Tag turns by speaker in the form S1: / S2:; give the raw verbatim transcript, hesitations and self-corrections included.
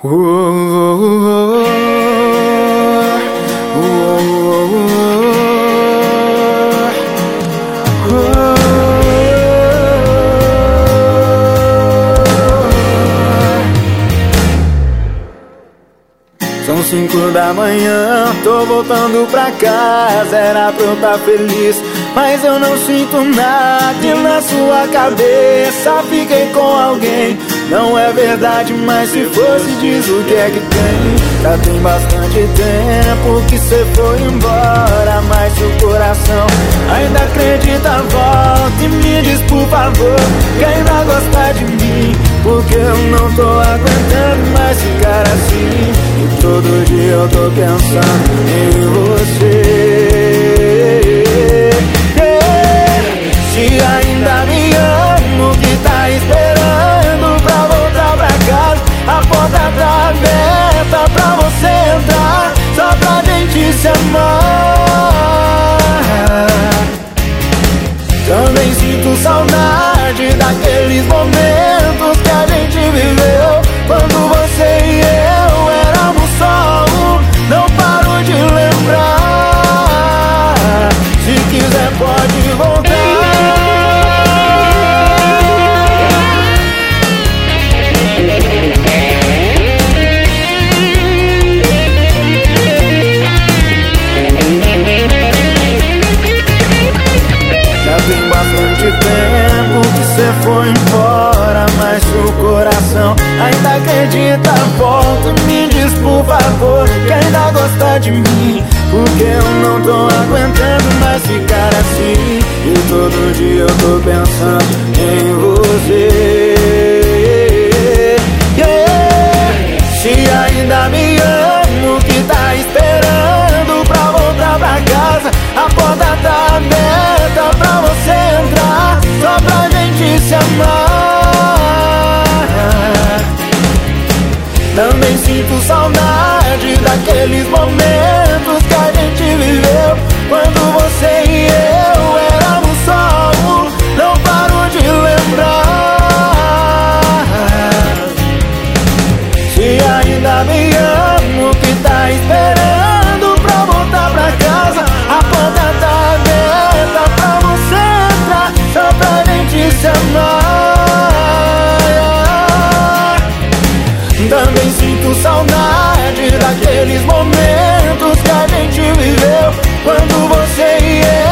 S1: Uh, uh, uh, uh, uh, uh. São cinco da manhã, tô voltando pra casa. Era pra eu tá feliz, mas eu não sinto nada. E na sua cabeça fiquei com alguém. Não é verdade, mas se fosse diz o que é que tem. Já tem bastante tempo que cê foi embora, mas seu coração ainda acredita. Volta e me diz por favor que ainda gosta de mim, porque eu não tô aguentando mais ficar assim. E todo dia eu tô pensando em você. Yeah. Se ainda me ama, o que tá esperando pra voltar pra casa? A porta tá aberta pra você entrar, só pra gente se amar. Também sinto saudade daqueles momentos que a gente viveu, quando você e eu éramos só um. Não paro de lembrar. Se quiser pode voltar. Tem bastante tempo que cê foi embora, mas o coração ainda acredita. Volta e me diz por favor que ainda gosta de mim, porque eu não tô aguentando mais ficar assim. E todo dia eu tô pensando em você. Yeah. Se ainda me ama, o que tá esperando pra voltar pra casa? A porta tá aberta pra você entrar, só pra gente se amar. Também sinto saudade daqueles momentos que a gente viveu, quando você e eu éramos só um. Não paro de lembrar. Se ainda me ama, o que tá esperando pra voltar pra casa? A porta tá aberta pra você entrar, só pra gente se amar. Também sinto saudade daqueles momentos que a gente viveu, quando você e eu